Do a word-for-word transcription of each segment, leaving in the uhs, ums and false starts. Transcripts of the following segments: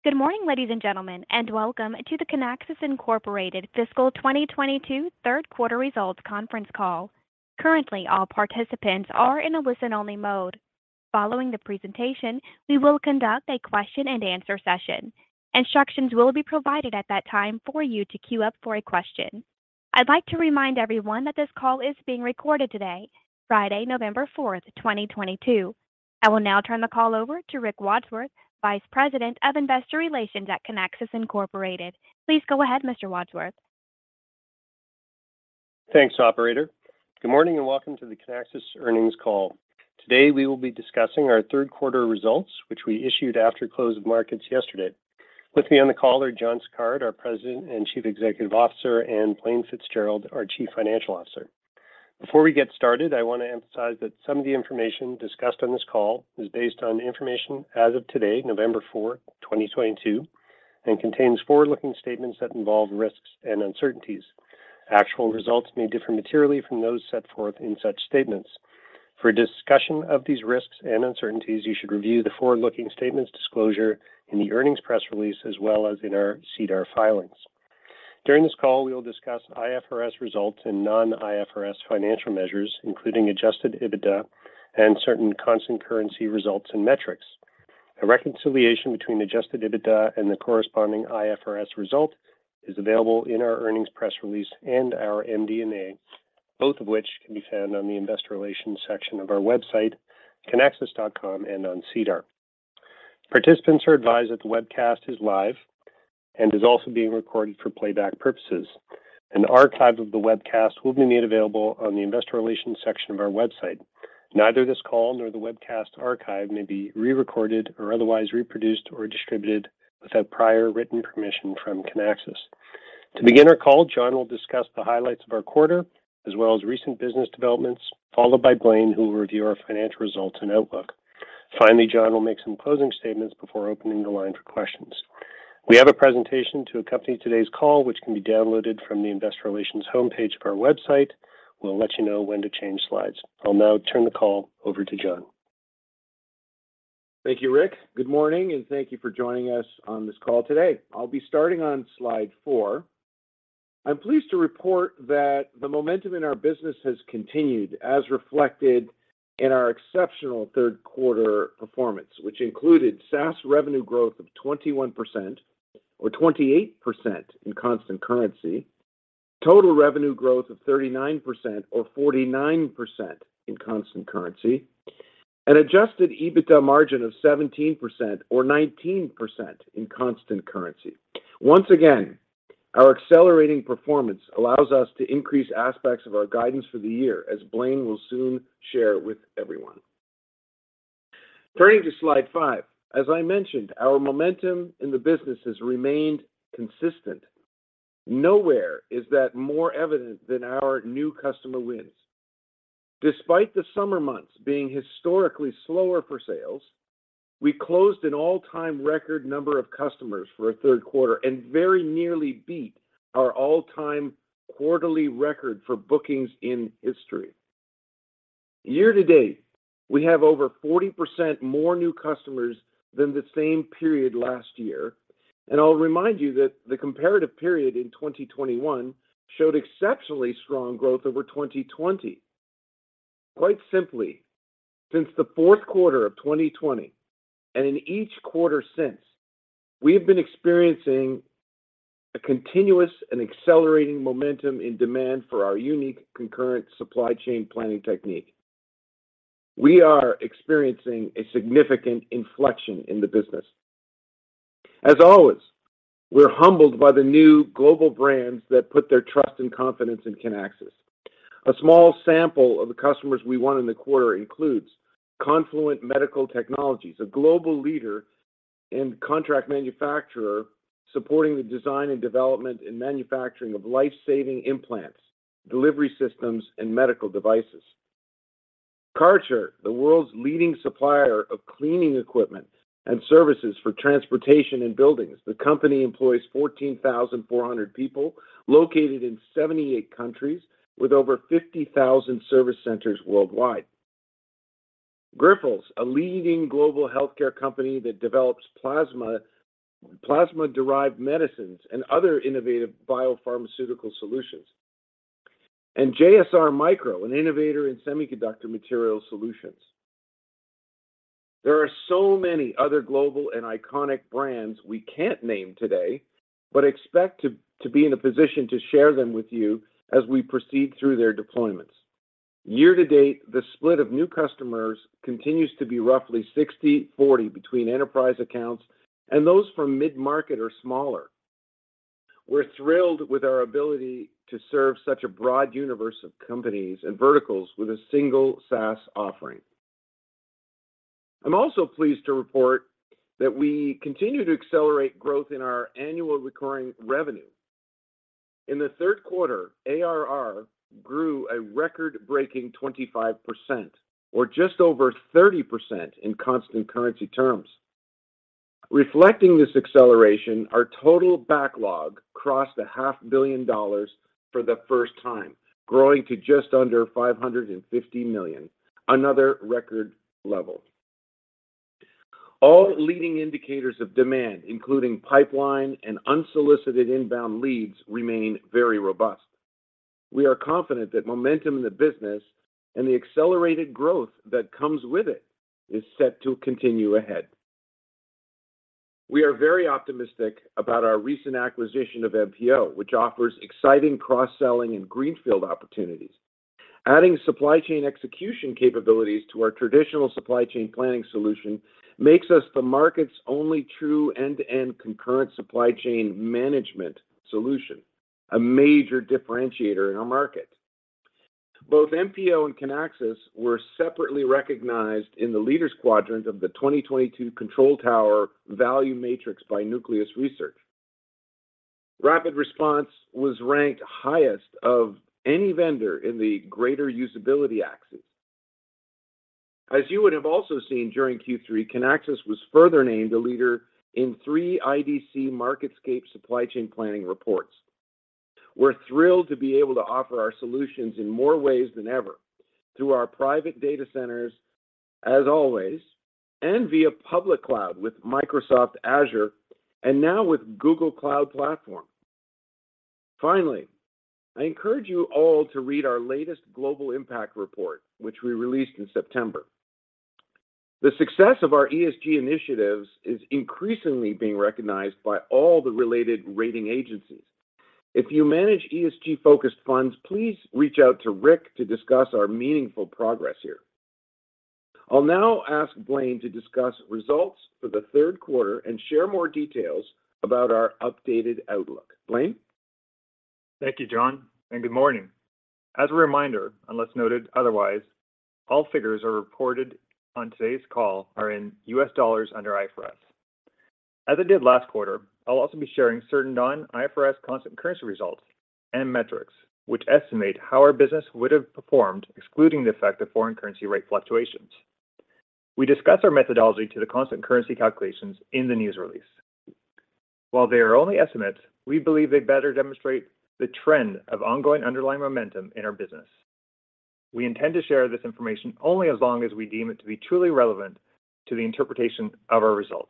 Good morning, ladies and gentlemen, and welcome to the Kinaxis Incorporated Fiscal twenty twenty-two third quarter results conference call. Currently, all participants are in a listen-only mode. Following the presentation, we will conduct a question-and-answer session. Instructions will be provided at that time for you to queue up for a question. I'd like to remind everyone that this call is being recorded today, Friday, November fourth, twenty twenty-two. I will now turn the call over to Rick Wadsworth, Vice President of Investor Relations at Kinaxis Incorporated. Please go ahead, Mister Wadsworth. Thanks, operator. Good morning and welcome to the Kinaxis earnings call. Today we will be discussing our third quarter results, which we issued after close of markets yesterday. With me on the call are John Sicard, our President and Chief Executive Officer, and Blaine Fitzgerald, our Chief Financial Officer. Before we get started, I want to emphasize that some of the information discussed on this call is based on information as of today, November fourth, twenty twenty-two, and contains forward-looking statements that involve risks and uncertainties. Actual results may differ materially from those set forth in such statements. For a discussion of these risks and uncertainties, you should review the forward-looking statements disclosure in the earnings press release as well as in our SEDAR filings. During this call, we will discuss I F R S results and non-I F R S financial measures, including adjusted EBITDA and certain constant currency results and metrics. A reconciliation between adjusted EBITDA and the corresponding I F R S result is available in our earnings press release and our M D and A, both of which can be found on the Investor Relations section of our website, kinaxis dot com, and on SEDAR. Participants are advised that the webcast is live and is also being recorded for playback purposes. An archive of the webcast will be made available on the Investor Relations section of our website. Neither this call nor the webcast archive may be re-recorded or otherwise reproduced or distributed without prior written permission from Kinaxis. To begin our call, John will discuss the highlights of our quarter, as well as recent business developments, followed by Blaine, who will review our financial results and outlook. Finally, John will make some closing statements before opening the line for questions. We have a presentation to accompany today's call, which can be downloaded from the Investor Relations homepage of our website. We'll let you know when to change slides. I'll now turn the call over to John. Thank you, Rick. Good morning, and thank you for joining us on this call today. I'll be starting on slide four. I'm pleased to report that the momentum in our business has continued as reflected in our exceptional third quarter performance, which included SaaS revenue growth of twenty-one percent, or twenty-eight percent in constant currency, total revenue growth of thirty-nine percent, or forty-nine percent in constant currency, an adjusted EBITDA margin of seventeen percent, or nineteen percent in constant currency. Once again, our accelerating performance allows us to increase aspects of our guidance for the year, as Blaine will soon share with everyone. Turning to slide five. As I mentioned, our momentum in the business has remained consistent. Nowhere is that more evident than our new customer wins. Despite the summer months being historically slower for sales, we closed an all-time record number of customers for a third quarter and very nearly beat our all-time quarterly record for bookings in history. Year to date, we have over forty percent more new customers than the same period last year, and I'll remind you that the comparative period in twenty twenty-one showed exceptionally strong growth over twenty twenty. Quite simply, since the fourth quarter of twenty twenty, and in each quarter since, we have been experiencing a continuous and accelerating momentum in demand for our unique concurrent supply chain planning technique. We are experiencing a significant inflection in the business. As always, we're humbled by the new global brands that put their trust and confidence in Kinaxis. A small sample of the customers we won in the quarter includes Confluent Medical Technologies, a global leader and contract manufacturer supporting the design and development and manufacturing of life-saving implants, delivery systems, and medical devices. Kärcher, the world's leading supplier of cleaning equipment and services for transportation and buildings. The company employs fourteen thousand four hundred people located in seventy-eight countries with over fifty thousand service centers worldwide. Grifols, a leading global healthcare company that develops plasma plasma-derived medicines, and other innovative biopharmaceutical solutions. And J S R Micro, an innovator in semiconductor material solutions. There are so many other global and iconic brands we can't name today, but expect to, to be in a position to share them with you as we proceed through their deployments. Year to date, the split of new customers continues to be roughly sixty forty between enterprise accounts and those from mid-market or smaller. We're thrilled with our ability to serve such a broad universe of companies and verticals with a single SaaS offering. I'm also pleased to report that we continue to accelerate growth in our annual recurring revenue. In the third quarter, A R R grew a record-breaking twenty-five percent, or just over thirty percent in constant currency terms. Reflecting this acceleration, our total backlog crossed a half billion dollars for the first time, growing to just under five hundred fifty million, another record level. All leading indicators of demand, including pipeline and unsolicited inbound leads, remain very robust. We are confident that momentum in the business and the accelerated growth that comes with it is set to continue ahead. We are very optimistic about our recent acquisition of M P O, which offers exciting cross-selling and greenfield opportunities. Adding supply chain execution capabilities to our traditional supply chain planning solution makes us the market's only true end-to-end concurrent supply chain management solution, a major differentiator in our market. Both M P O and Kinaxis were separately recognized in the Leaders Quadrant of the twenty twenty-two Control Tower Value Matrix by Nucleus Research. Rapid Response was ranked highest of any vendor in the greater usability axis. As you would have also seen during Q three, Kinaxis was further named a leader in three I D C MarketScape supply chain planning reports. We're thrilled to be able to offer our solutions in more ways than ever, through our private data centers, as always, and via public cloud with Microsoft Azure, and now with Google Cloud Platform. Finally, I encourage you all to read our latest Global Impact Report, which we released in September. The success of our E S G initiatives is increasingly being recognized by all the related rating agencies. If you manage E S G-focused funds, please reach out to Rick to discuss our meaningful progress here. I'll now ask Blaine to discuss results for the third quarter and share more details about our updated outlook. Blaine? Thank you, John, and good morning. As a reminder, unless noted otherwise, all figures are reported on today's call are in U S dollars under I F R S. As I did last quarter, I'll also be sharing certain non-I F R S constant currency results and metrics, which estimate how our business would have performed excluding the effect of foreign currency rate fluctuations. We discuss our methodology to the constant currency calculations in the news release. While they are only estimates, we believe they better demonstrate the trend of ongoing underlying momentum in our business. We intend to share this information only as long as we deem it to be truly relevant to the interpretation of our results.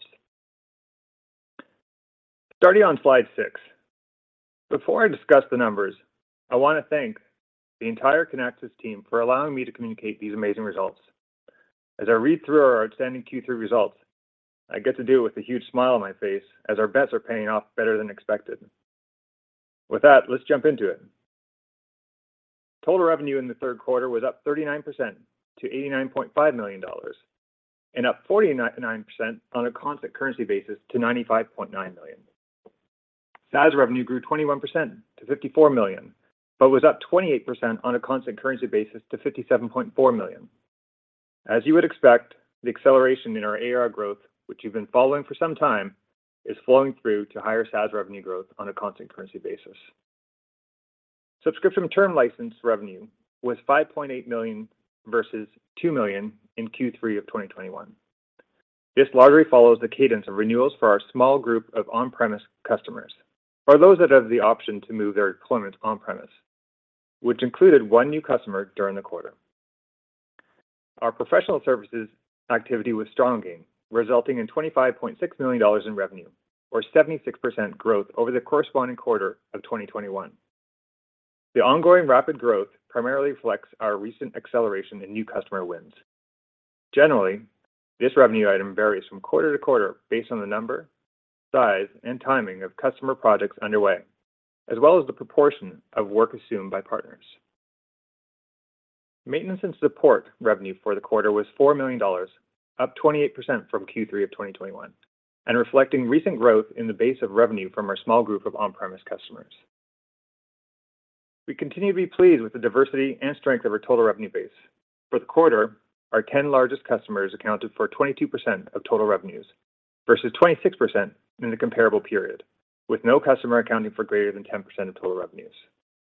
Starting on slide six. Before I discuss the numbers, I want to thank the entire Kinaxis team for allowing me to communicate these amazing results. As I read through our outstanding Q three results, I get to do it with a huge smile on my face as our bets are paying off better than expected. With that, let's jump into it. Total revenue in the third quarter was up thirty-nine percent to eighty-nine point five million dollars and up forty-nine percent on a constant currency basis to ninety-five point nine million dollars. SaaS revenue grew twenty-one percent to fifty-four million dollars, but was up twenty-eight percent on a constant currency basis to fifty-seven point four million dollars. As you would expect, the acceleration in our A R R growth, which you've been following for some time, is flowing through to higher SaaS revenue growth on a constant currency basis. Subscription term license revenue was five point eight million dollars versus two million dollars in Q three of twenty twenty-one. This largely follows the cadence of renewals for our small group of on-premise customers, or those that have the option to move their deployments on-premise, which included one new customer during the quarter. Our professional services activity was strong again, resulting in twenty-five point six million dollars in revenue, or seventy-six percent growth over the corresponding quarter of twenty twenty-one. The ongoing rapid growth primarily reflects our recent acceleration in new customer wins. Generally, this revenue item varies from quarter to quarter based on the number, size, and timing of customer projects underway, as well as the proportion of work assumed by partners. Maintenance and support revenue for the quarter was four million dollars, up twenty-eight percent from Q three of twenty twenty-one, and reflecting recent growth in the base of revenue from our small group of on-premise customers. We continue to be pleased with the diversity and strength of our total revenue base. For the quarter, our ten largest customers accounted for twenty-two percent of total revenues versus twenty-six percent in the comparable period, with no customer accounting for greater than ten percent of total revenues.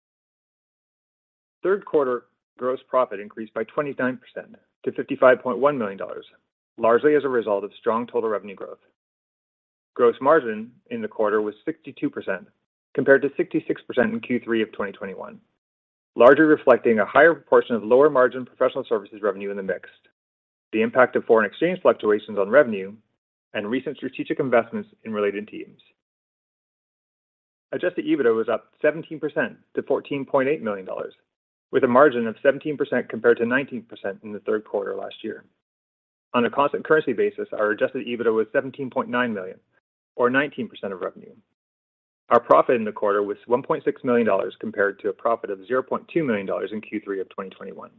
Third quarter gross profit increased by twenty-nine percent to fifty-five point one million dollars, largely as a result of strong total revenue growth. Gross margin in the quarter was sixty-two percent, compared to sixty-six percent in Q three of twenty twenty-one, largely reflecting a higher proportion of lower margin professional services revenue in the mix, the impact of foreign exchange fluctuations on revenue, and recent strategic investments in related teams. Adjusted EBITDA was up seventeen percent to fourteen point eight million dollars, with a margin of seventeen percent compared to nineteen percent in the third quarter last year. On a constant currency basis, our adjusted EBITDA was seventeen point nine million dollars, or nineteen percent of revenue. Our profit in the quarter was one point six million dollars compared to a profit of zero point two million dollars in Q three of twenty twenty-one.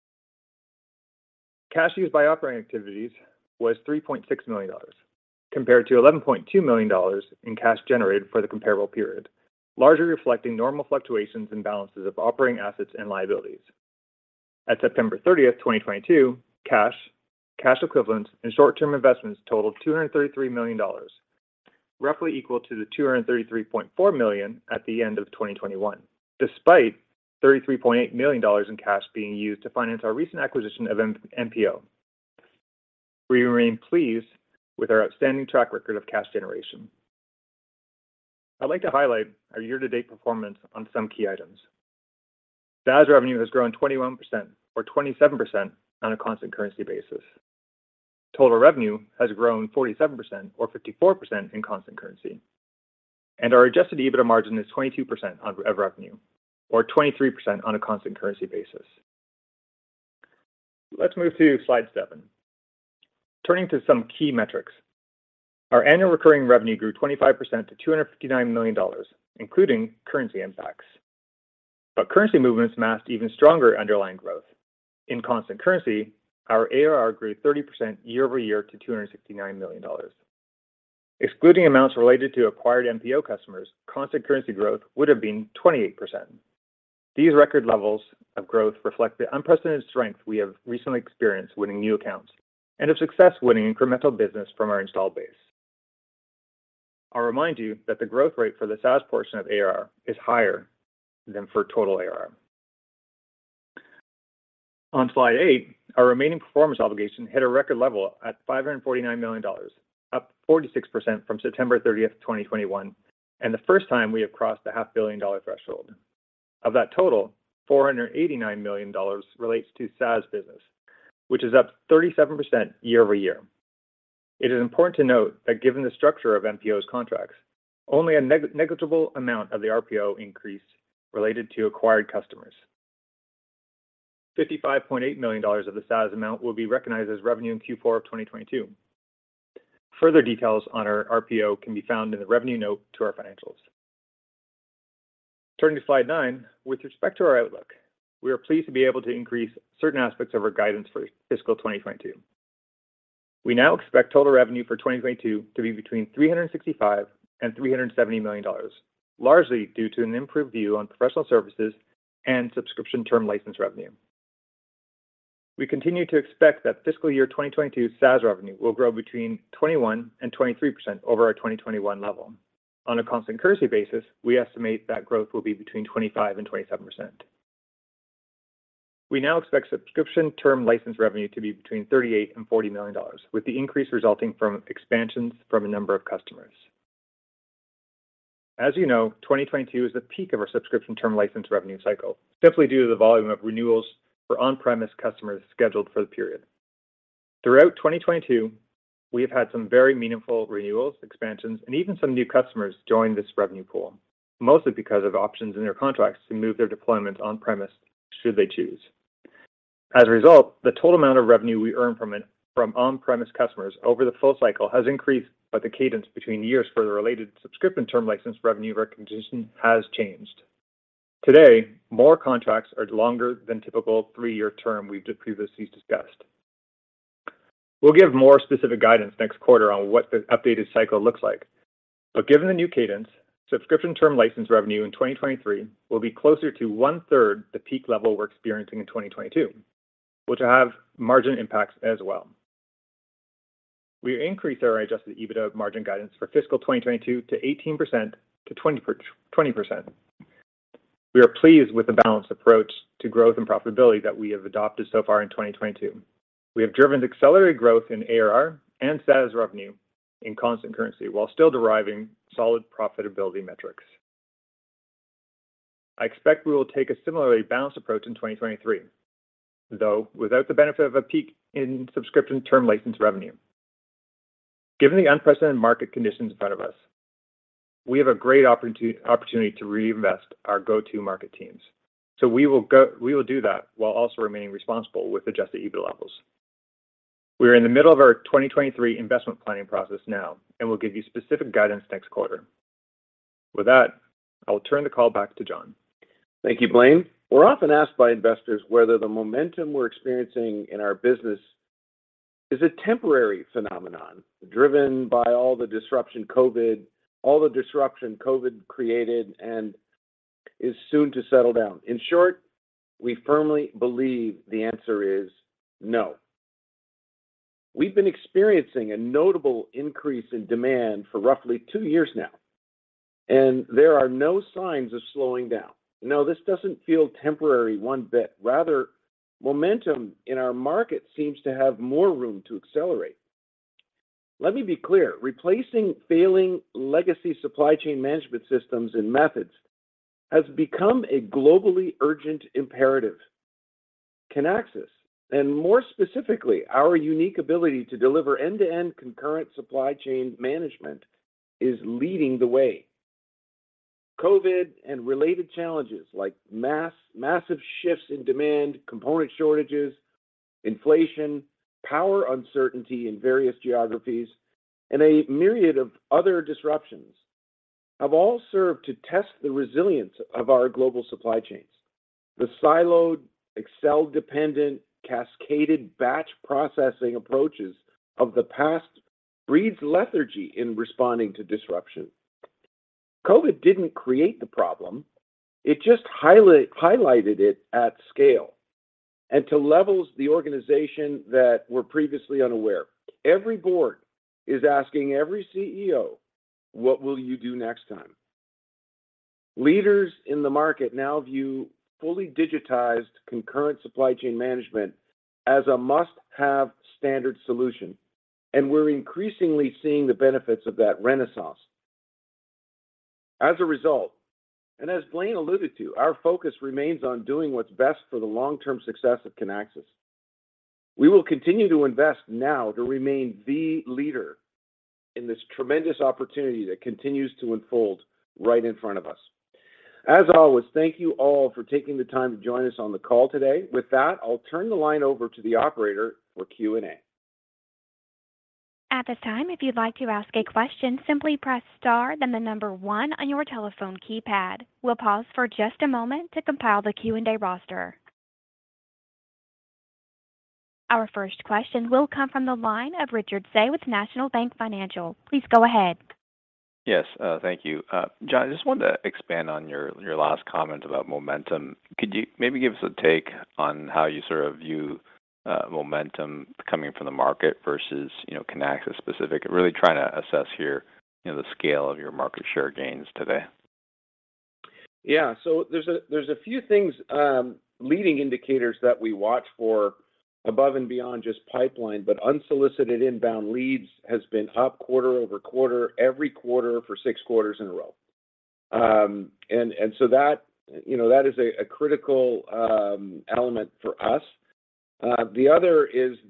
Cash used by operating activities was three point six million dollars, compared to eleven point two million dollars in cash generated for the comparable period, largely reflecting normal fluctuations in balances of operating assets and liabilities. At September thirtieth, twenty twenty-two, cash, cash equivalents, and short-term investments totaled two hundred thirty-three million dollars, roughly equal to the two hundred thirty-three point four million dollars at the end of twenty twenty-one, despite thirty-three point eight million dollars in cash being used to finance our recent acquisition of M P O. We remain pleased with our outstanding track record of cash generation. I'd like to highlight our year-to-date performance on some key items. SaaS revenue has grown twenty-one percent, or twenty-seven percent on a constant currency basis. Total revenue has grown forty-seven percent, or fifty-four percent in constant currency. And our adjusted EBITDA margin is twenty-two percent of revenue, or twenty-three percent on a constant currency basis. Let's move to slide seven. Turning to some key metrics. Our annual recurring revenue grew twenty-five percent to two hundred fifty-nine million dollars, including currency impacts. But currency movements masked even stronger underlying growth. In constant currency, our A R R grew thirty percent year over year to two hundred sixty-nine million dollars. Excluding amounts related to acquired M P O customers, constant currency growth would have been twenty-eight percent. These record levels of growth reflect the unprecedented strength we have recently experienced winning new accounts and of success winning incremental business from our installed base. I'll remind you that the growth rate for the SaaS portion of A R R is higher than for total A R R. On slide eight, our remaining performance obligation hit a record level at five hundred forty-nine million dollars, up forty-six percent from September thirtieth, twenty twenty-one, and the first time we have crossed the half billion dollar threshold. Of that total, four hundred eighty-nine million dollars relates to SaaS business, which is up thirty-seven percent year over year. It is important to note that given the structure of M P O's contracts, only a neg- negligible amount of the R P O increase related to acquired customers. fifty-five point eight million dollars of the SaaS amount will be recognized as revenue in Q four of twenty twenty-two. Further details on our R P O can be found in the revenue note to our financials. Turning to slide nine, with respect to our outlook, we are pleased to be able to increase certain aspects of our guidance for fiscal twenty twenty-two. We now expect total revenue for twenty twenty-two to be between three hundred sixty-five and three hundred seventy million dollars, largely due to an improved view on professional services and subscription term license revenue. We continue to expect that fiscal year twenty twenty-two SaaS revenue will grow between twenty-one and twenty-three percent over our twenty twenty-one level. On a constant currency basis, we estimate that growth will be between twenty-five and twenty-seven percent. We now expect subscription term license revenue to be between thirty-eight and forty million dollars, with the increase resulting from expansions from a number of customers. As you know, twenty twenty-two is the peak of our subscription term license revenue cycle, simply due to the volume of renewals for on-premise customers scheduled for the period. Throughout twenty twenty-two, we have had some very meaningful renewals, expansions, and even some new customers join this revenue pool, mostly because of options in their contracts to move their deployments on-premise should they choose. As a result, the total amount of revenue we earn from, an, from on-premise customers over the full cycle has increased, but the cadence between years for the related subscription term license revenue recognition has changed. Today, more contracts are longer than typical three-year term we've previously discussed. We'll give more specific guidance next quarter on what the updated cycle looks like, but given the new cadence, subscription term license revenue in twenty twenty-three will be closer to one-third the peak level we're experiencing in twenty twenty-two, which will have margin impacts as well. We increased our adjusted EBITDA margin guidance for fiscal twenty twenty-two to eighteen percent to twenty percent. We are pleased with the balanced approach to growth and profitability that we have adopted so far in twenty twenty-two. We have driven accelerated growth in A R R and SaaS revenue in constant currency while still deriving solid profitability metrics. I expect we will take a similarly balanced approach in twenty twenty-three, though without the benefit of a peak in subscription term license revenue. Given the unprecedented market conditions in front of us, we have a great opportunity to reinvest our go-to-market teams. So we will go, we will do that while also remaining responsible with adjusted EBITDA levels. We are in the middle of our twenty twenty-three investment planning process now, and we'll give you specific guidance next quarter. With that, I will turn the call back to John. Thank you, Blaine. We're often asked by investors whether the momentum we're experiencing in our business is a temporary phenomenon driven by all the disruption COVID, all the disruption COVID created and is soon to settle down. In short, we firmly believe the answer is no. We've been experiencing a notable increase in demand for roughly two years now, and there are no signs of slowing down. No, this doesn't feel temporary one bit. Rather, momentum in our market seems to have more room to accelerate. Let me be clear, replacing failing legacy supply chain management systems and methods has become a globally urgent imperative. Kinaxis, and more specifically, our unique ability to deliver end-to-end concurrent supply chain management, is leading the way. COVID and related challenges like mass, massive shifts in demand, component shortages, inflation, power uncertainty in various geographies, and a myriad of other disruptions have all served to test the resilience of our global supply chains. The siloed, Excel-dependent, cascaded batch processing approaches of the past breeds lethargy in responding to disruption. COVID didn't create the problem, it just highlight, highlighted it at scale and to levels the organization that were previously unaware. Every board is asking every C E O, what will you do next time? Leaders in the market now view fully digitized concurrent supply chain management as a must-have standard solution, and we're increasingly seeing the benefits of that renaissance. As a result, and as Blaine alluded to, our focus remains on doing what's best for the long-term success of Kinaxis. We will continue to invest now to remain the leader in this tremendous opportunity that continues to unfold right in front of us. As always, thank you all for taking the time to join us on the call today. With that, I'll turn the line over to the operator for Q and A. At this time, if you'd like to ask a question, simply press star, then the number one on your telephone keypad. We'll pause for just a moment to compile the Q and A roster. Our first question will come from the line of Richard Tse with National Bank Financial. Please go ahead. Yes, uh, thank you. Uh, John, I just wanted to expand on your, your last comment about momentum. Could you maybe give us a take on how you sort of view uh, momentum coming from the market versus, you know, Kinaxis specific? Really trying to assess here, you know, the scale of your market share gains today. Yeah, so there's a there's a few things, um, leading indicators that we watch for above and beyond just pipeline, but unsolicited inbound leads has been up quarter over quarter, every quarter for six quarters in a row. Um, and, and so that, you know, that is a, a critical um, element for us. Uh, the other is the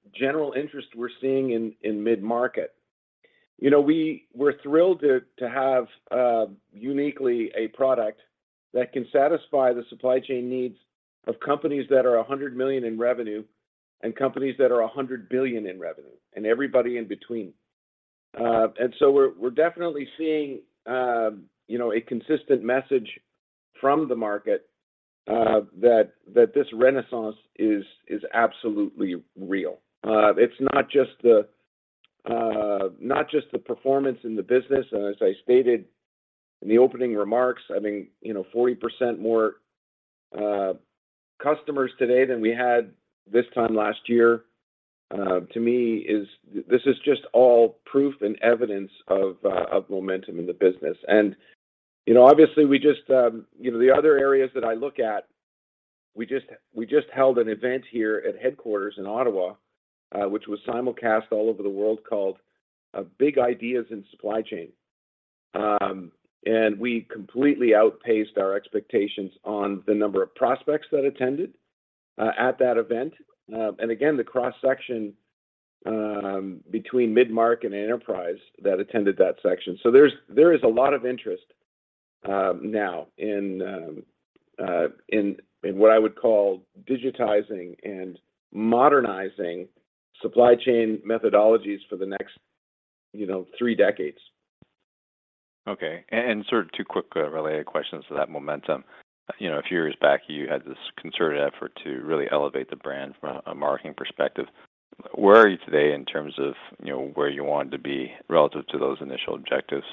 general interest we're seeing in, in mid-market. You know, we, we're thrilled to, to have uh, uniquely a product that can satisfy the supply chain needs of companies that are one hundred million in revenue and companies that are one hundred billion in revenue and everybody in between. Uh, and so we're, we're definitely seeing, uh, you know, a consistent message from the market uh, that that this renaissance is is absolutely real. Uh, it's not just the uh, not just the performance in the business, and as I stated in the opening remarks, I mean, you know, forty percent more uh, customers today than we had this time last year. Uh, to me, is this is just all proof and evidence of uh, of momentum in the business. And you know, obviously, we just um, you know the other areas that I look at, we just we just held an event here at headquarters in Ottawa, uh, which was simulcast all over the world, called uh, "Big Ideas in Supply Chain," um, and we completely outpaced our expectations on the number of prospects that attended uh, at that event. Uh, and again, the cross section um, between mid-market and enterprise that attended that section. So there's there is a lot of interest um, now in um, uh, in in what I would call digitizing and modernizing supply chain methodologies for the next, you know, three decades. Okay, and, and sort of two quick uh, related questions to that momentum. You know, a few years back, you had this concerted effort to really elevate the brand from a marketing perspective. Where are you today in terms of, you know, where you wanted to be relative to those initial objectives?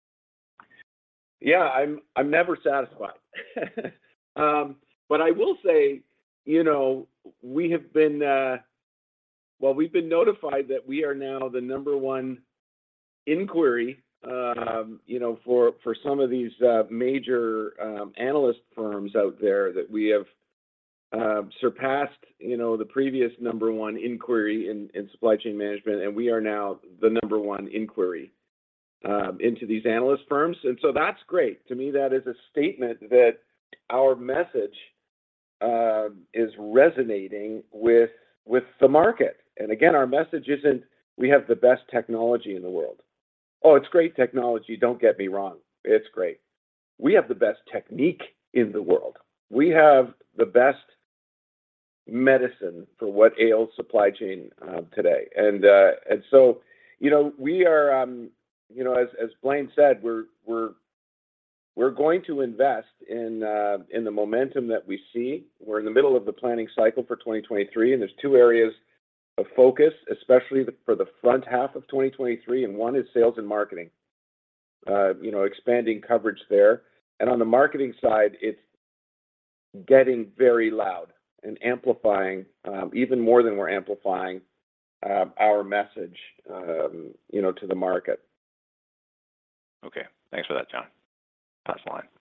Yeah, I'm I'm never satisfied. um, but I will say, you know, we have been uh, well, we've been notified that we are now the number one inquiry. Um, you know, for, for some of these uh, major um, analyst firms out there, that we have uh, surpassed, you know, the previous number one inquiry in, in supply chain management, and we are now the number one inquiry um, into these analyst firms. And so that's great. To me, that is a statement that our message uh, is resonating with with the market. And again, our message isn't we have the best technology in the world. Oh, it's great technology, don't get me wrong. It's great. We have the best technique in the world. We have the best medicine for what ails supply chain uh, today. And uh, and so, you know, we are, um, you know, as as Blaine said, we're we're we're going to invest in uh, in the momentum that we see. We're in the middle of the planning cycle for twenty twenty-three, and there's two areas of focus, especially for the front half of twenty twenty-three, and one is sales and marketing. Uh, you know, expanding coverage there, and on the marketing side, it's getting very loud and amplifying, um, even more than we're amplifying uh, our message, um, you know, to the market. Okay, thanks for that, John. Pass the line.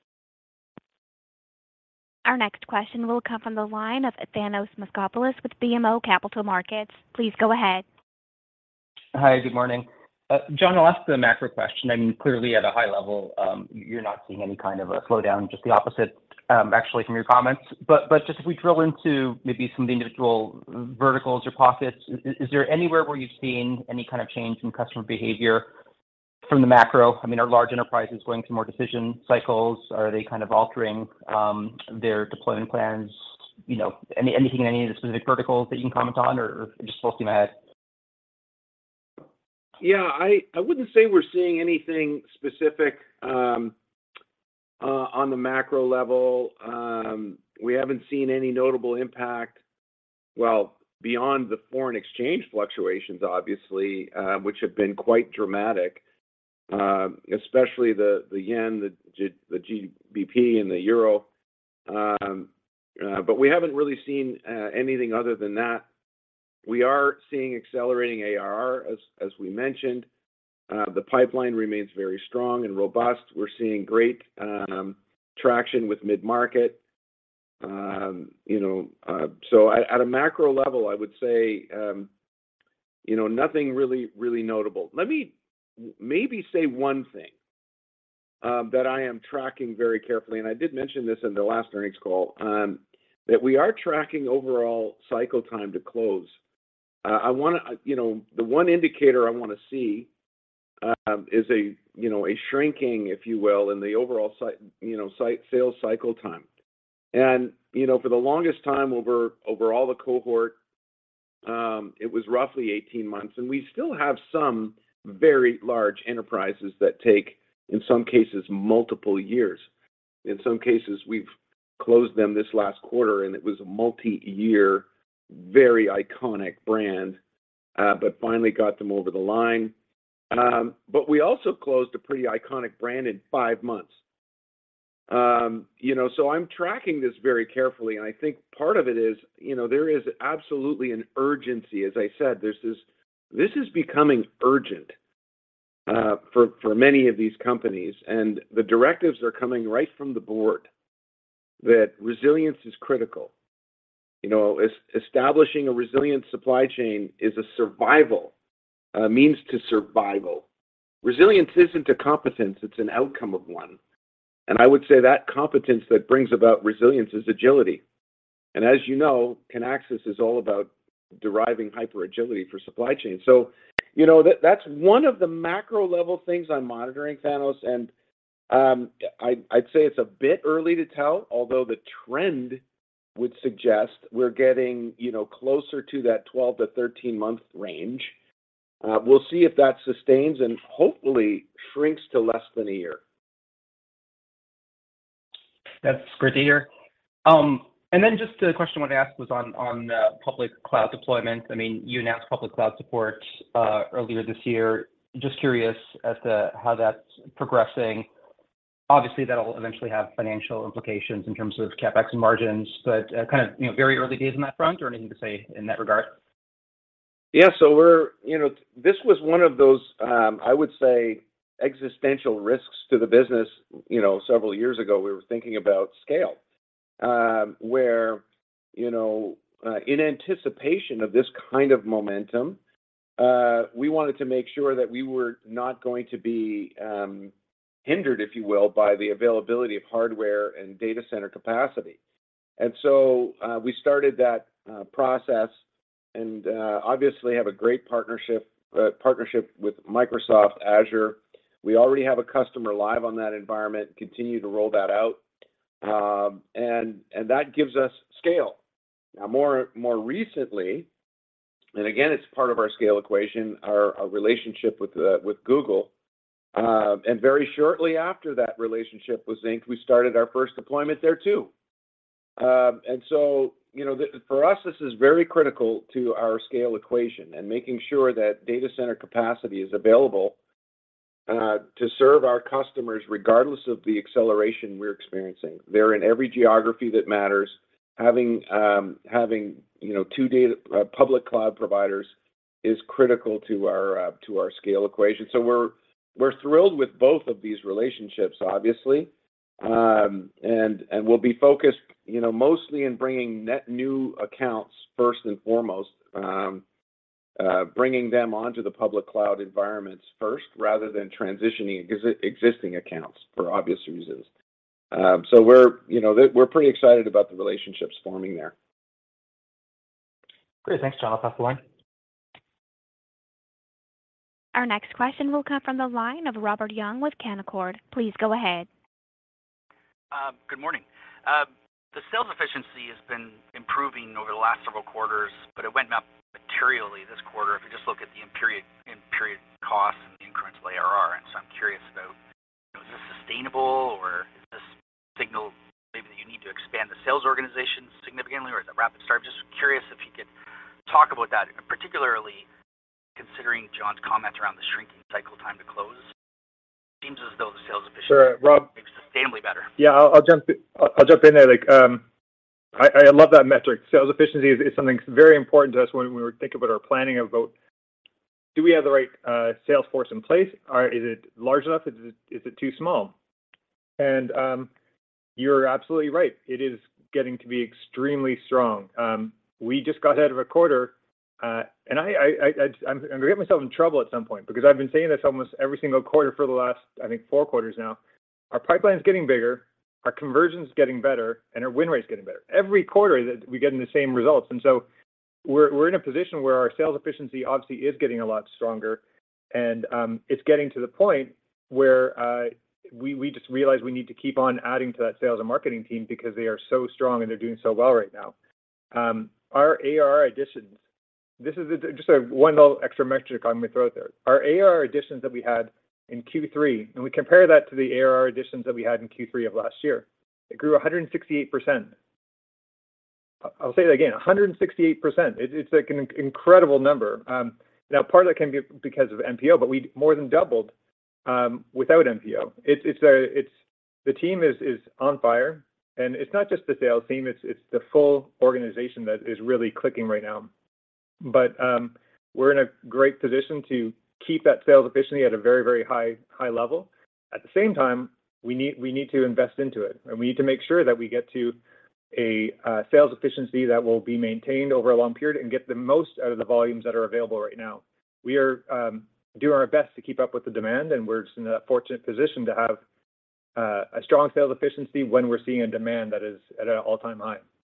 Our next question will come from the line of Thanos Moschopoulos with B M O Capital Markets. Please go ahead. Hi, good morning. Uh, John, I'll ask the macro question. I mean, clearly at a high level, um, you're not seeing any kind of a slowdown, just the opposite, um, actually, from your comments. But but just if we drill into maybe some of the individual verticals or pockets, is, is there anywhere where you've seen any kind of change in customer behavior from the macro? I mean, are large enterprises going through more decision cycles? Are they kind of altering um, their deployment plans? You know, any, anything in any of the specific verticals that you can comment on, or, or just full steam ahead? Yeah, I, I wouldn't say we're seeing anything specific um, uh, on the macro level. Um, we haven't seen any notable impact, well, beyond the foreign exchange fluctuations, obviously, uh, which have been quite dramatic. Uh, especially the, the yen, the, G, the G B P, and the euro. Um, uh, but we haven't really seen uh, anything other than that. We are seeing accelerating A R R, as, as we mentioned. Uh, the pipeline remains very strong and robust. We're seeing great um, traction with mid-market. Um, you know, uh, so at, at a macro level, I would say, um, you know, nothing really, really notable. Let me maybe say one thing um, that I am tracking very carefully, and I did mention this in the last earnings call, um, that we are tracking overall cycle time to close Uh, I want to, you know, the one indicator I want to see um, is a, you know, a shrinking, if you will, in the overall, you know, site sales cycle time. And, you know, for the longest time over, over all the cohort, um, it was roughly eighteen months. And we still have some very large enterprises that take, in some cases, multiple years. In some cases, we've closed them this last quarter, and it was a multi-year, very iconic brand, uh, but finally got them over the line. Um, but we also closed a pretty iconic brand in five months. Um, you know, so I'm tracking this very carefully, and I think part of it is, you know, there is absolutely an urgency. As I said, there's this, this is becoming urgent uh, for, for many of these companies, and the directives are coming right from the board that resilience is critical. You know, es- establishing a resilient supply chain is a survival, uh, means to survival. Resilience isn't a competence, it's an outcome of one. And I would say that competence that brings about resilience is agility. And as you know, Kinaxis is all about deriving hyper agility for supply chain. So, you know, that, that's one of the macro level things I'm monitoring, Thanos. And um, I, I'd say it's a bit early to tell, although the trend would suggest we're getting, you know, closer to that twelve to thirteen month range. Uh, we'll see if that sustains and hopefully shrinks to less than a year. That's great to hear. Um, and then just the question I wanted to ask was on on uh, public cloud deployment. I mean, you announced public cloud support uh, earlier this year. Just curious as to how that's progressing. Obviously, that'll eventually have financial implications in terms of CapEx and margins, but uh, kind of, you know, very early days on that front, or anything to say in that regard? Yeah, so we're, you know, this was one of those, um, I would say, existential risks to the business. You know, several years ago, we were thinking about scale, um, where, you know, uh, in anticipation of this kind of momentum, uh, we wanted to make sure that we were not going to be um, hindered, if you will, by the availability of hardware and data center capacity. And so uh, we started that uh, process, and uh, obviously have a great partnership uh, partnership with Microsoft Azure. We already have a customer live on that environment, continue to roll that out, um, and and that gives us scale. Now, more more recently, and again, it's part of our scale equation, our, our relationship with uh, with Google. Uh, and very shortly after that relationship was inked, we started our first deployment there too. Um, and so, you know, th- for us, this is very critical to our scale equation and making sure that data center capacity is available uh, to serve our customers regardless of the acceleration we're experiencing. They're in every geography that matters. Having um, having you know two data uh, public cloud providers is critical to our uh, to our scale equation. So we're we're thrilled with both of these relationships, obviously. Um, and and we'll be focused, you know, mostly in bringing net new accounts first and foremost, um, uh, bringing them onto the public cloud environments first, rather than transitioning ex- existing accounts for obvious reasons. Um, so we're, you know, th- we're pretty excited about the relationships forming there. Great, thanks, John. I'll pass the line. Our next question will come from the line of Robert Young with Canaccord. Please go ahead. Uh, good morning. Uh, the sales efficiency has been improving over the last several quarters, but it went up materially this quarter if you just look at the in-period, in-period costs and the incremental A R R. And so I'm curious about, you know, is this sustainable, or is this signal maybe that you need to expand the sales organization significantly, or is it rapid start? Just curious if you could talk about that, particularly considering John's comment around the shrinking cycle time to close. Seems as though the sales efficiency Sure, Rob. is sustainably better. Yeah, I'll, I'll jump. I'll, I'll jump in there. Like, um, I, I love that metric. Sales efficiency is, is something very important to us when we were thinking about our planning about, do we have the right uh, sales force in place, or is it large enough? Is it, is it too small? And um, you're absolutely right. It is getting to be extremely strong. Um, we just got out of a quarter. Uh, and I, I, I, I'm, I'm going to get myself in trouble at some point, because I've been saying this almost every single quarter for the last, I think, four quarters now. Our pipeline's getting bigger, our conversion's getting better, and our win rate's getting better. Every quarter that we get in the same results. And so we're we're in a position where our sales efficiency obviously is getting a lot stronger, and um, it's getting to the point where uh, we we just realize we need to keep on adding to that sales and marketing team because they are so strong and they're doing so well right now. Um, our A R R additions, this is a, just a one little extra metric I'm going to throw out there. Our A R R additions that we had in Q three, and we compare that to the A R R additions that we had in Q three of last year, it grew one hundred sixty-eight percent. I'll say that again, one hundred sixty-eight percent. It, it's like an incredible number. Um, now, part of that can be because of M P O, but we more than doubled um, without M P O. It's it's a it's the team is is on fire, and it's not just the sales team. It's it's the full organization that is really clicking right now. But um, we're in a great position to keep that sales efficiency at a very very high high level. At the same time, we need we need to invest into it, and we need to make sure that we get to a uh, sales efficiency that will be maintained over a long period and get the most out of the volumes that are available right now. We are um, doing our best to keep up with the demand, and we're just in a fortunate position to have uh, a strong sales efficiency when we're seeing a demand that is at an all-time high.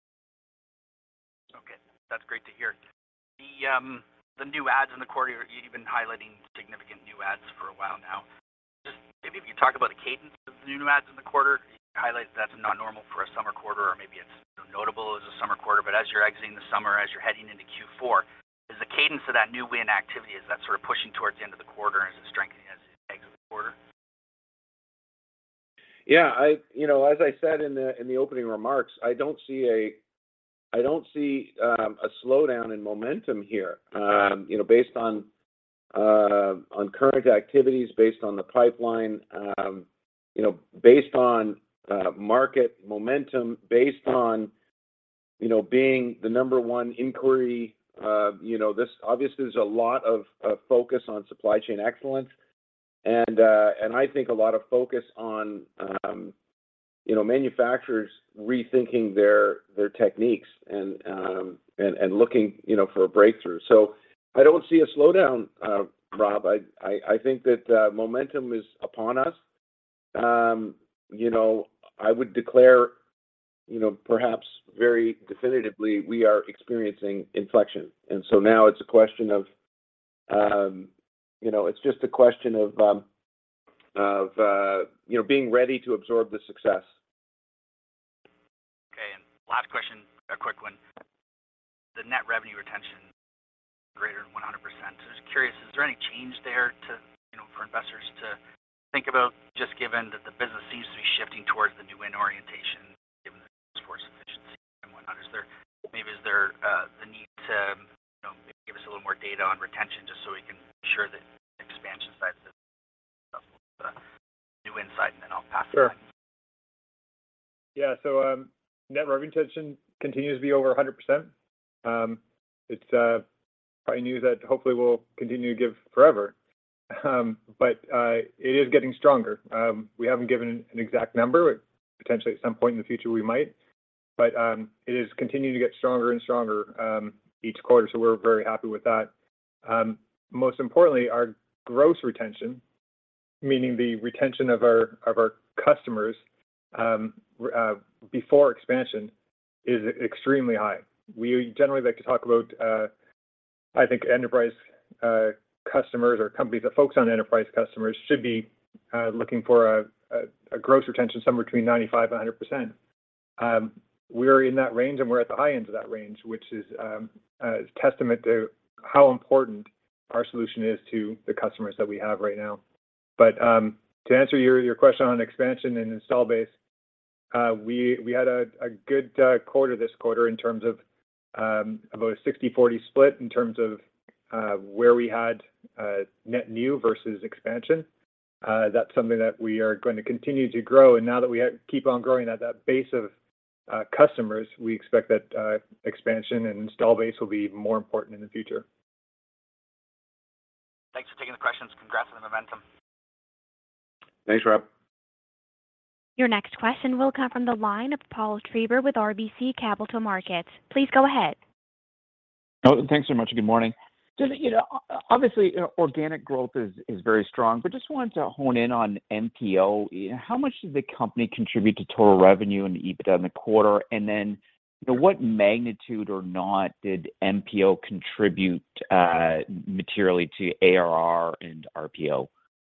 Okay, that's great to hear. The um, the new ads in the quarter, you've been highlighting significant new ads for a while now. Just maybe if you talk about the cadence of the new ads in the quarter. Highlight that's not normal for a summer quarter, or maybe it's notable as a summer quarter, but as you're exiting the summer, as you're heading into Q four, is the cadence of that new win activity, is that sort of pushing towards the end of the quarter, and is it strengthening as it exits the quarter? Yeah, I you know, as I said in the in the opening remarks, I don't see a I don't see um, a slowdown in momentum here. Um, you know, based on uh, on current activities, based on the pipeline, um, you know, based on Uh, market momentum, based on, you know, being the number one inquiry. Uh, you know, this obviously there's a lot of uh, focus on supply chain excellence, and uh, and I think a lot of focus on, um, you know, manufacturers rethinking their their techniques and um, and and looking, you know, for a breakthrough. So I don't see a slowdown, uh, Rob. I, I I think that uh, momentum is upon us. Um, you know, I would declare, you know, perhaps very definitively, we are experiencing inflection. And so now it's a question of, um, you know, it's just a question of, um, of uh, you know, being ready to absorb the success. Okay, and last question, a quick one. The net revenue retention greater than one hundred percent. So just curious, is there any change there to, you know, for investors to think about, just given that the business seems to be shifting towards the new win orientation, given the force efficiency and whatnot? Is there maybe is there uh, the need to, you know, maybe give us a little more data on retention, just so we can ensure that the expansion side of the new win side, and then I'll pass it Sure. on. Yeah, so um, net revenue retention continues to be over one hundred percent. Um, it's uh, probably news that hopefully will continue to give forever. Um, but uh, it is getting stronger. Um, we haven't given an exact number. Potentially at some point in the future we might, but um, it is continuing to get stronger and stronger um, each quarter. So we're very happy with that. Um, most importantly, our gross retention, meaning the retention of our of our customers um, uh, before expansion, is extremely high. We generally like to talk about, uh, I think, enterprise uh, customers or companies that focus on enterprise customers should be uh, looking for a, a, a gross retention somewhere between ninety-five and one hundred percent. Um, we're in that range, and we're at the high end of that range, which is um, a testament to how important our solution is to the customers that we have right now. But um, to answer your, your question on expansion and install base, uh, we we had a, a good uh, quarter this quarter in terms of um, about a sixty forty split in terms of uh, where we had uh, net new versus expansion. Uh, that's something that we are going to continue to grow. And now that we have, keep on growing at that base of uh, customers, we expect that uh, expansion and install base will be more important in the future. Thanks for taking the questions. Congrats on the momentum. Thanks, Rob. Your next question will come from the line of Paul Treiber with R B C Capital Markets. Please go ahead. Oh, thanks so much. Good morning. Just, you know, obviously, you know, organic growth is, is very strong, but just wanted to hone in on M P O. You know, how much did the company contribute to total revenue and EBITDA in the quarter? And then you know, what magnitude or not did M P O contribute uh, materially to A R R and R P O?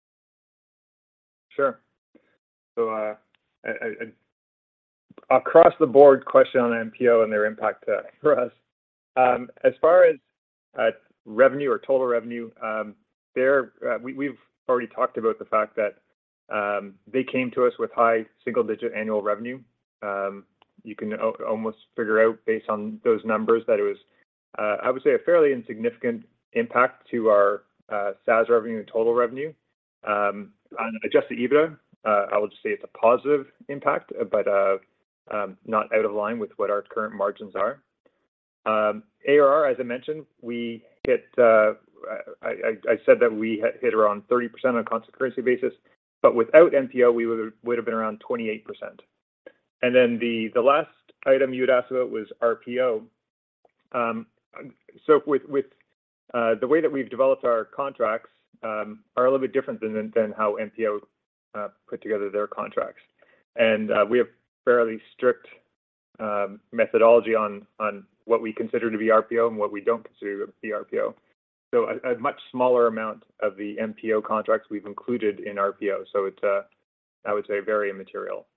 Sure. So, uh, I, I, across the board question on M P O and their impact uh, for us. Um, as far as uh, revenue or total revenue, um, there uh, we, we've already talked about the fact that um, they came to us with high single-digit annual revenue. Um, you can o- almost figure out based on those numbers that it was, uh, I would say, a fairly insignificant impact to our uh, SaaS revenue and total revenue. Um, on adjusted EBITDA, uh, I will just say it's a positive impact, but uh, um, not out of line with what our current margins are. Um, A R R, as I mentioned, we hit, uh, I, I, I said that we hit around thirty percent on a constant currency basis, but without M P O, we would, would have been around twenty-eight percent. And then the, the last item you had asked about was R P O. Um, so with, with uh, the way that we've developed our contracts um, are a little bit different than, than how M P O uh, put together their contracts. And uh, we have fairly strict um, methodology on, on what we consider to be R P O and what we don't consider to be R P O. So a, a much smaller amount of the M P O contracts we've included in R P O. So it's, uh, I would say, very immaterial.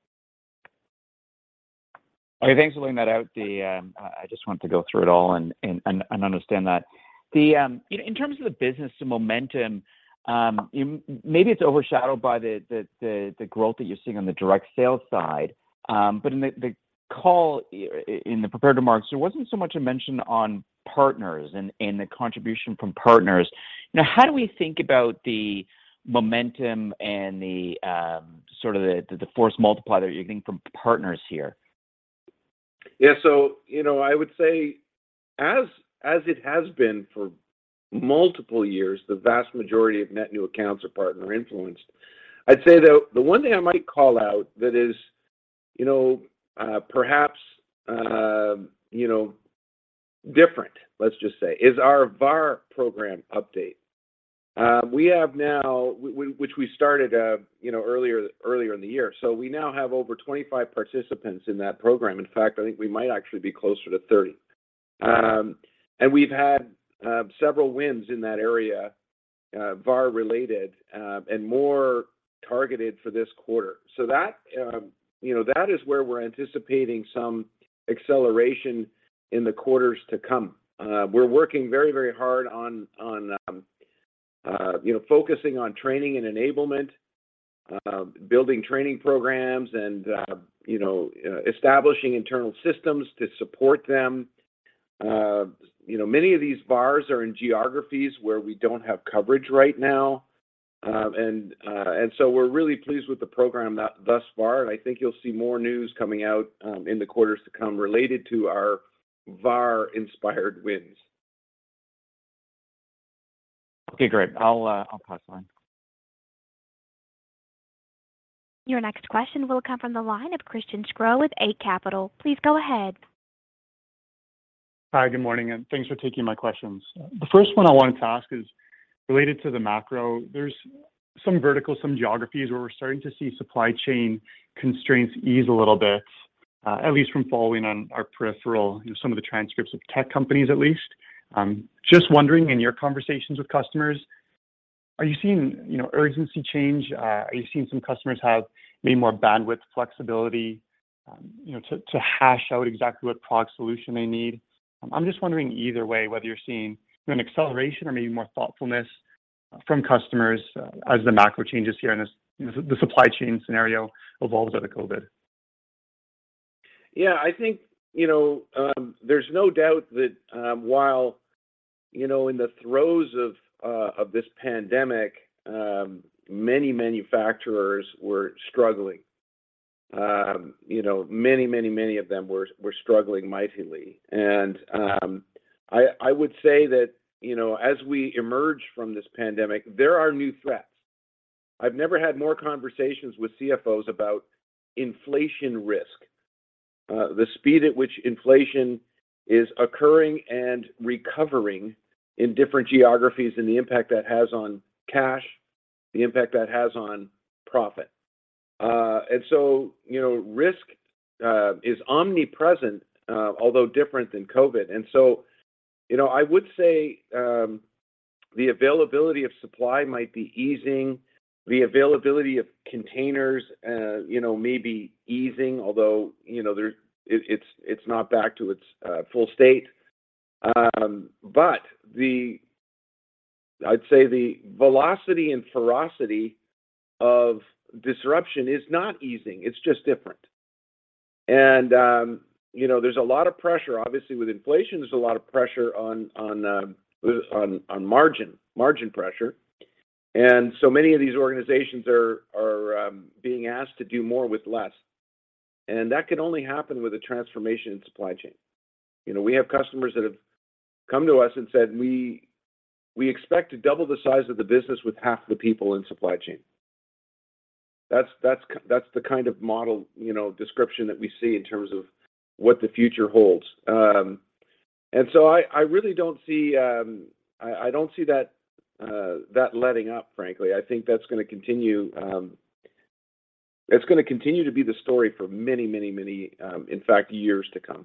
Okay, thanks for laying that out. The um, I just wanted to go through it all and and, and understand that. The um, you know, in terms of the business, the momentum, um, you, maybe it's overshadowed by the, the the the growth that you're seeing on the direct sales side. Um, but in the, the call, in the prepared remarks, there wasn't so much a mention on partners and, and the contribution from partners. You know, how do we think about the momentum and the um, sort of the, the force multiplier that you're getting from partners here? Yeah, so, you know, I would say as as it has been for multiple years, the vast majority of net new accounts are partner influenced. I'd say that the one thing I might call out that is, you know, uh, perhaps, uh, you know, different, let's just say, is our V A R program update. Uh, we have now, which we started, uh, you know, earlier earlier in the year. So we now have over twenty-five participants in that program. In fact, I think we might actually be closer to thirty. Um, and we've had uh, several wins in that area, uh, V A R related, uh, and more targeted for this quarter. So that, um, you know, that is where we're anticipating some acceleration in the quarters to come. Uh, we're working very, very hard on on. Um, Uh, you know, focusing on training and enablement, uh, building training programs, and uh, you know, uh, establishing internal systems to support them. Uh, you know, many of these V A Rs are in geographies where we don't have coverage right now, uh, and uh, and so we're really pleased with the program that, thus far. And I think you'll see more news coming out um, in the quarters to come related to our V A R-inspired wins. Okay, great. I'll uh, I'll pass the line. Your next question will come from the line of Christian Sgro with Eight Capital. Please go ahead. Hi, good morning, and thanks for taking my questions. The first one I wanted to ask is related to the macro. There's some verticals, some geographies where we're starting to see supply chain constraints ease a little bit, uh, at least from following on our peripheral, you know, some of the transcripts of tech companies at least. Um, just wondering, in your conversations with customers, are you seeing, you know, urgency change? Uh, are you seeing some customers have maybe more bandwidth flexibility, um, you know, to, to hash out exactly what product solution they need? Um, I'm just wondering either way, whether you're seeing, you know, an acceleration or maybe more thoughtfulness uh, from customers uh, as the macro changes here and as you know, the supply chain scenario evolves out of COVID. Yeah, I think, you know, um, there's no doubt that um, while, you know, in the throes of uh, of this pandemic, um, many manufacturers were struggling. Um, you know, many, many, many of them were were struggling mightily, and um, I, I would say that, you know, as we emerge from this pandemic, there are new threats. I've never had more conversations with C F Os about inflation risk. Uh, the speed at which inflation is occurring and recovering in different geographies and the impact that has on cash, the impact that has on profit. Uh, and so, you know, risk uh, is omnipresent uh, although different than COVID. And so, you know, I would say um, the availability of supply might be easing. The availability of containers, uh, you know, may be easing, although, you know, there's, it, it's it's not back to its uh, full state. Um, but the, I'd say the velocity and ferocity of disruption is not easing. It's just different. And, um, you know, there's a lot of pressure, obviously with inflation, there's a lot of pressure on, on, um, on, on margin, margin pressure. And so many of these organizations are, are um, being asked to do more with less. And that can only happen with a transformation in supply chain. You know, we have customers that have come to us and said, we, we expect to double the size of the business with half the people in supply chain. That's, that's, that's the kind of model, you know, description that we see in terms of what the future holds. Um, and so I, I really don't see, um, I, I don't see that, Uh, that letting up, frankly. I think that's going to continue. Um, it's going to continue to be the story for many, many, many, um, in fact, years to come.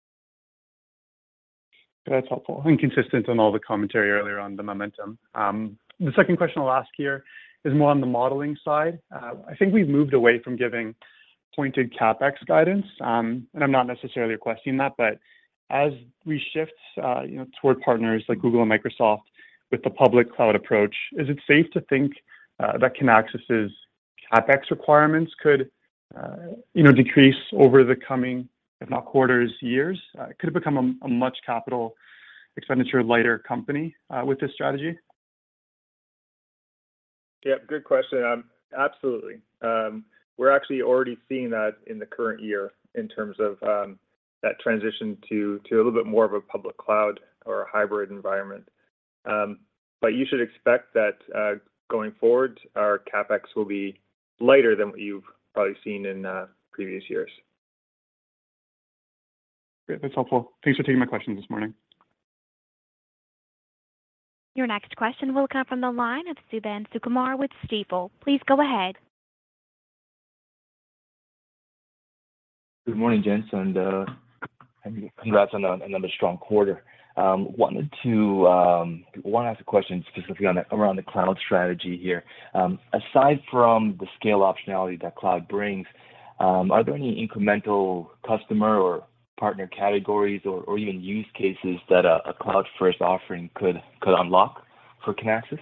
That's helpful and consistent on all the commentary earlier on the momentum. Um, the second question I'll ask here is more on the modeling side. Uh, I think we've moved away from giving pointed CapEx guidance, um, and I'm not necessarily requesting that, but as we shift, uh, you know, toward partners like Google and Microsoft with the public cloud approach, is it safe to think uh, that Kinaxis's CapEx requirements could, uh, you know, decrease over the coming, if not quarters, years? Uh, could it become a, a much capital expenditure lighter company uh, with this strategy? Yeah, good question. Um, absolutely. Um, we're actually already seeing that in the current year in terms of um, that transition to to a little bit more of a public cloud or a hybrid environment. Um, but you should expect that uh, going forward, our CapEx will be lighter than what you've probably seen in uh, previous years. Great, that's helpful. Thanks for taking my questions this morning. Your next question will come from the line of Suthan Sukumar with Stifel. Please go ahead. Good morning, gents, and uh, congrats on another strong quarter. Um, wanted to um, want to ask a question specifically on the, around the cloud strategy here. Um, aside from the scale optionality that cloud brings, um, are there any incremental customer or partner categories or, or even use cases that a, a cloud-first offering could could unlock for Kinaxis?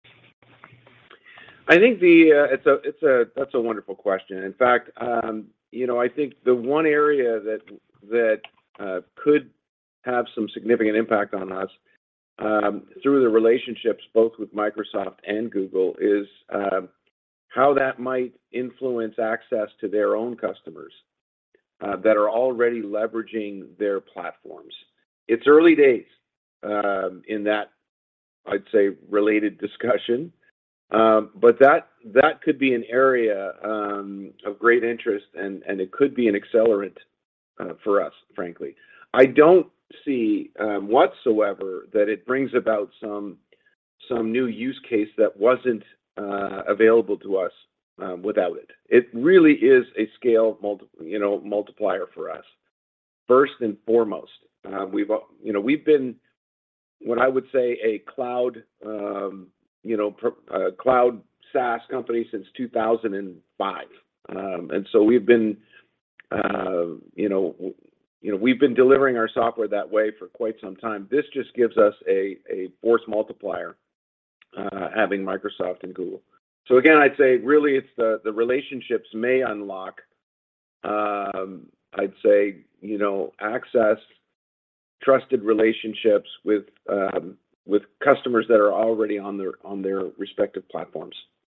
I think the uh, it's a it's a that's a wonderful question. In fact, um, you know, I think the one area that that uh, could have some significant impact on us um, through the relationships both with Microsoft and Google is uh, how that might influence access to their own customers uh, that are already leveraging their platforms. It's early days um, in that, I'd say, related discussion, um, but that that could be an area um, of great interest, and, and it could be an accelerant uh, for us, frankly. I don't see um, whatsoever that it brings about some some new use case that wasn't uh, available to us um, without it. It really is a scale multi, you know multiplier for us. First and foremost, uh, we've you know we've been what I would say a cloud um, you know uh, cloud SaaS company since two thousand five, um, and so we've been uh, you know. You know, we've been delivering our software that way for quite some time. This just gives us a, a force multiplier, uh, having Microsoft and Google. So again, I'd say really it's the, the relationships may unlock, um, I'd say, you know, access, trusted relationships with um, with customers that are already on their on their respective platforms.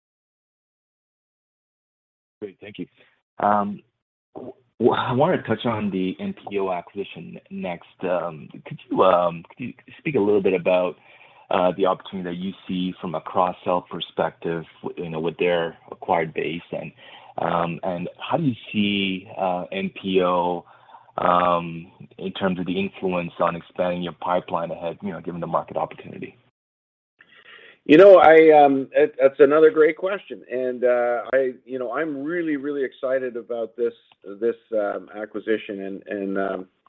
Great, thank you. Um, I want to touch on the N P O acquisition next. Um, could you um, could you speak a little bit about uh, the opportunity that you see from a cross-sell perspective, you know, with their acquired base, and um, and how do you see uh, N P O um, in terms of the influence on expanding your pipeline ahead, you know, given the market opportunity? You know, I um, it, that's another great question, and uh, I, you know, I'm really, really excited about this this um, acquisition, and and um,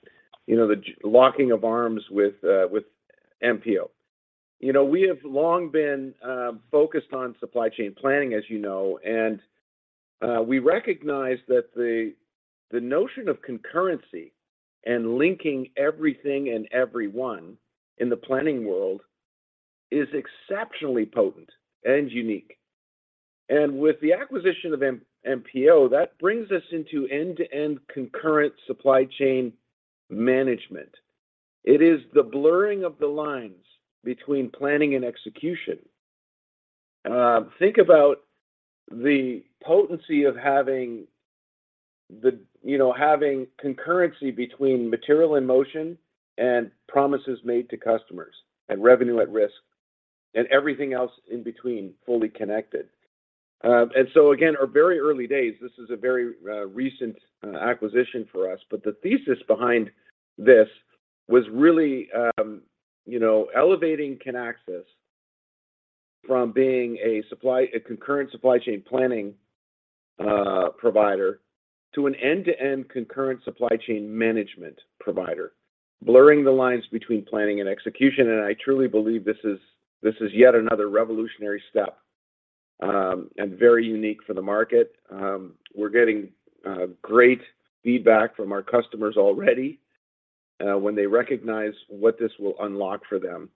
you know, the locking of arms with uh, with M P O. You know, we have long been uh, focused on supply chain planning, as you know, and uh, we recognize that the the notion of concurrency and linking everything and everyone in the planning world is exceptionally potent and unique. And with the acquisition of M- MPO, that brings us into end-to-end concurrent supply chain management. It is the blurring of the lines between planning and execution. Uh, think about the potency of having the, you know, having concurrency between material in motion and promises made to customers and revenue at risk and everything else in between fully connected. Uh, and so again, our very early days, this is a very uh, recent uh, acquisition for us, but the thesis behind this was really, um, you know, elevating Kinaxis from being a supply, a concurrent supply chain planning uh, provider to an end-to-end concurrent supply chain management provider, blurring the lines between planning and execution. And I truly believe this is this is yet another revolutionary step um, and very unique for the market. Um, we're getting uh, great feedback from our customers already uh, when they recognize what this will unlock for them.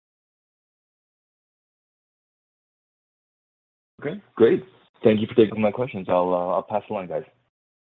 Okay, great. Thank you for taking my questions. I'll uh, I'll pass the line, guys.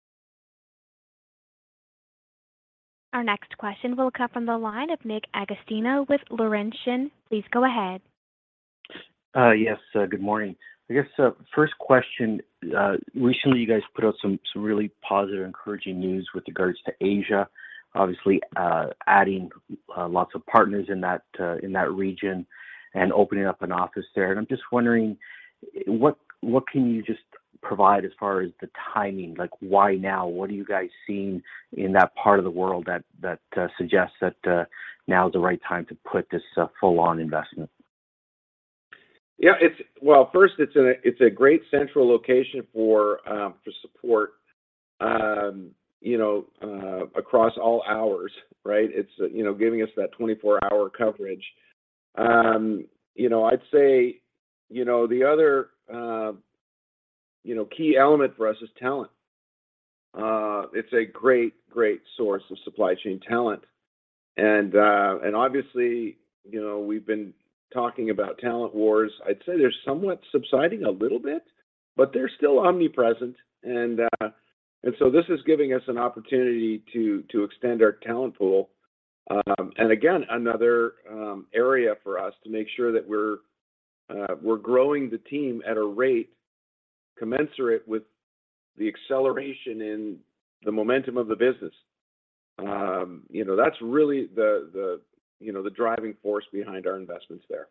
Our next question will come from the line of Nick Agostino with Laurentian. Please go ahead. Uh, yes, uh, good morning. I guess uh, first question, uh, recently you guys put out some, some really positive, encouraging news with regards to Asia, obviously uh, adding uh, lots of partners in that uh, in that region and opening up an office there. And I'm just wondering, what what can you just provide as far as the timing? Like, why now? What are you guys seeing in that part of the world that that uh, suggests that uh, now is the right time to put this uh, full-on investment? Yeah, it's well. First, it's a it's a great central location for um, for support. Um, you know, uh, across all hours, right? It's uh, you know giving us that twenty-four hour coverage. Um, you know, I'd say, you know, the other uh, you know key element for us is talent. Uh, it's a great great source of supply chain talent, and uh, and obviously, you know, we've been talking about talent wars. I'd say they're somewhat subsiding a little bit, but they're still omnipresent. And uh, and so this is giving us an opportunity to to extend our talent pool. Um, and again, another um, area for us to make sure that we're uh, we're growing the team at a rate commensurate with the acceleration in the momentum of the business. Um, you know, that's really the the you know, the driving force behind our investments there.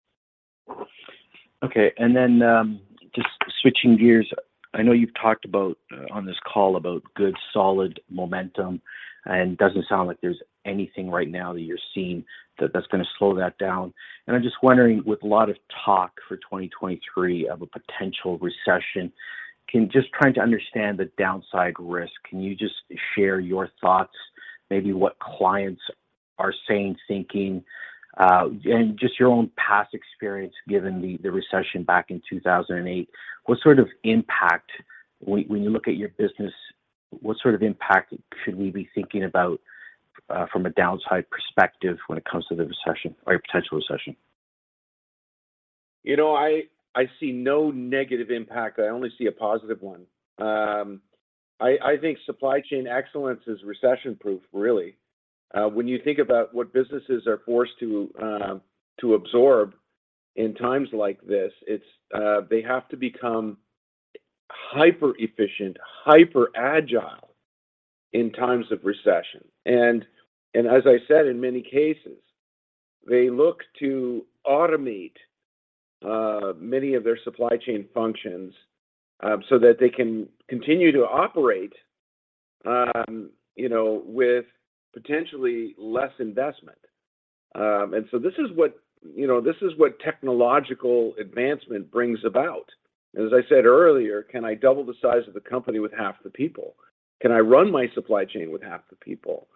Okay, and then um, just switching gears, I know you've talked about uh, on this call about good, solid momentum, and it doesn't sound like there's anything right now that you're seeing that, that's going to slow that down. And I'm just wondering, with a lot of talk for twenty twenty-three of a potential recession, can just trying to understand the downside risk, can you just share your thoughts, maybe what clients are saying, thinking, uh, and just your own past experience given the, the recession back in two thousand eight. What sort of impact, when, when you look at your business, what sort of impact should we be thinking about uh, from a downside perspective when it comes to the recession or a potential recession? You know, I, I see no negative impact. I only see a positive one. Um, I, I think supply chain excellence is recession-proof, really. Uh, when you think about what businesses are forced to uh, to absorb in times like this, it's uh, they have to become hyper efficient, hyper agile in times of recession. And and as I said, in many cases, they look to automate uh, many of their supply chain functions uh, so that they can continue to operate, um, you know, with potentially less investment. Um, and so this is what, you know, this is what technological advancement brings about. As I said earlier, can I double the size of the company with half the people? Can I run my supply chain with half the people?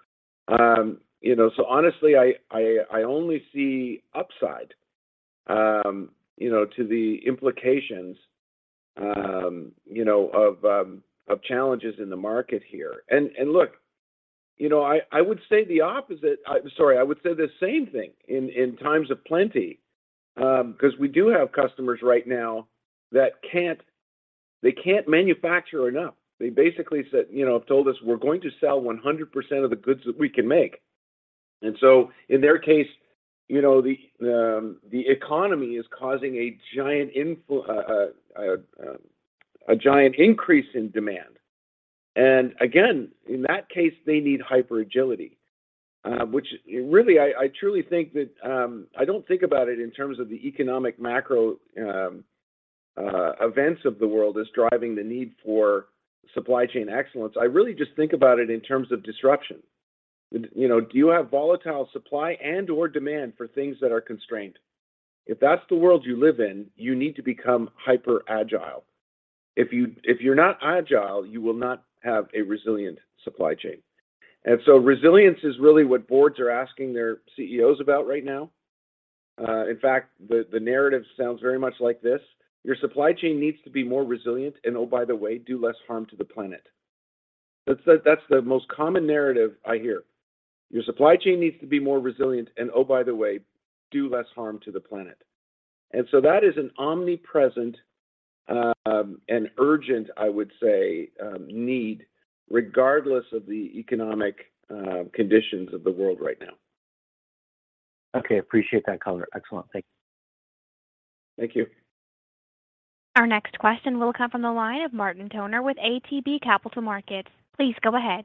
Um, you know, so honestly, I, I, I only see upside, um, you know, to the implications, um, you know, of, um, of challenges in the market here. And, and look, you know, I, I would say the opposite. I'm sorry, I would say the same thing in, in times of plenty, because um, we do have customers right now that can't, they can't manufacture enough. They basically said, you know, have told us we're going to sell one hundred percent of the goods that we can make. And so in their case, you know, the um, the economy is causing a giant influ- uh, uh, uh, a giant increase in demand. And again, in that case, they need hyper agility, uh, which really I, I truly think that um, I don't think about it in terms of the economic macro um, uh, events of the world as driving the need for supply chain excellence. I really just think about it in terms of disruption. You know, do you have volatile supply and or demand for things that are constrained? If that's the world you live in, you need to become hyper agile. If you if you're not agile, you will not have a resilient supply chain. And so resilience is really what boards are asking their C E Os about right now. Uh, in fact, the, the narrative sounds very much like this. Your supply chain needs to be more resilient and, oh, by the way, do less harm to the planet. That's the, that's the most common narrative I hear. Your supply chain needs to be more resilient and, oh, by the way, do less harm to the planet. And so that is an omnipresent um, and urgent, I would say, um, need, regardless of the economic uh, conditions of the world right now. Okay, appreciate that color. Excellent. Thank you. Thank you. Our next question will come from the line of Martin Toner with A T B Capital Markets. Please go ahead.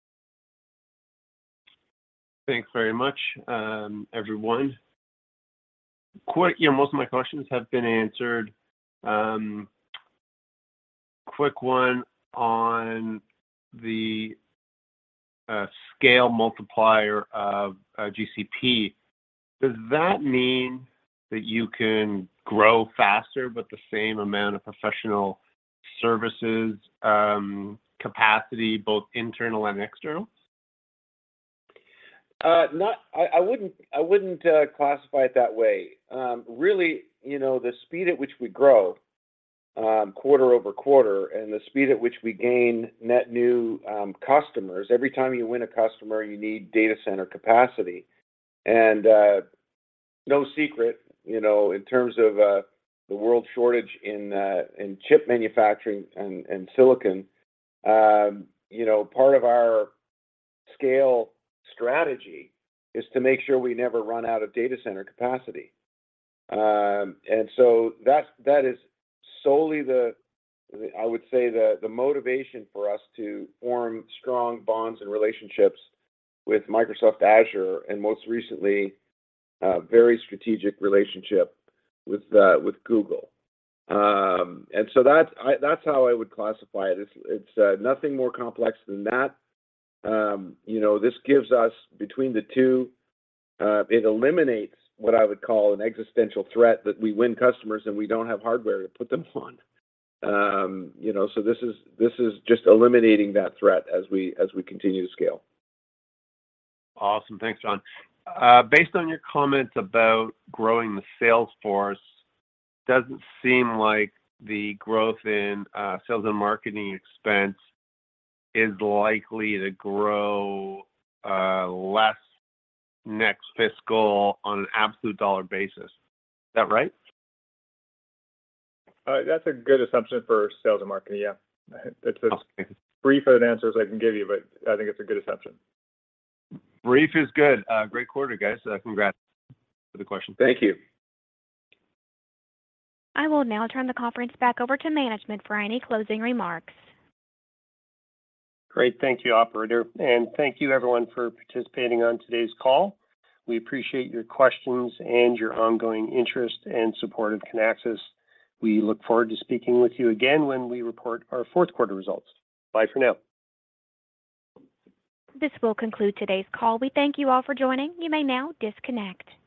Thanks very much, um, everyone. Quick, you know, most of my questions have been answered. Um, quick one on the uh, scale multiplier of uh, G C P. Does that mean that you can grow faster with the same amount of professional services um, capacity, both internal and external? Uh, not, I, I wouldn't, I wouldn't uh, classify it that way. Um, really, you know, the speed at which we grow, um, quarter over quarter, and the speed at which we gain net new um, customers. Every time you win a customer, you need data center capacity, and uh, no secret, you know, in terms of uh, the world shortage in uh, in chip manufacturing and, and silicon. Um, you know, part of our scale strategy is to make sure we never run out of data center capacity. Um, and so that that is solely the, the, I would say, the, the motivation for us to form strong bonds and relationships with Microsoft Azure, and most recently, a very strategic relationship with uh, with Google. Um, and so that's I, that's how I would classify it. It's, it's uh, nothing more complex than that. Um, you know, this gives us, between the two, uh, it eliminates what I would call an existential threat that we win customers and we don't have hardware to put them on. Um, you know, so this is this is just eliminating that threat as we as we continue to scale. Awesome, thanks, John. Uh, based on your comments about growing the sales force, doesn't seem like the growth in uh, sales and marketing expense is likely to grow uh, less next fiscal on an absolute dollar basis. Is that right? Uh, that's a good assumption for sales and marketing, yeah. It's as okay. brief an answer as I can give you, but I think it's a good assumption. Brief is good. Uh, great quarter, guys. Uh, congrats for the question. Thank you. I will now turn the conference back over to management for any closing remarks. Great. Thank you, operator. And thank you, everyone, for participating on today's call. We appreciate your questions and your ongoing interest and support of Kinaxis. We look forward to speaking with you again when we report our fourth quarter results. Bye for now. This will conclude today's call. We thank you all for joining. You may now disconnect.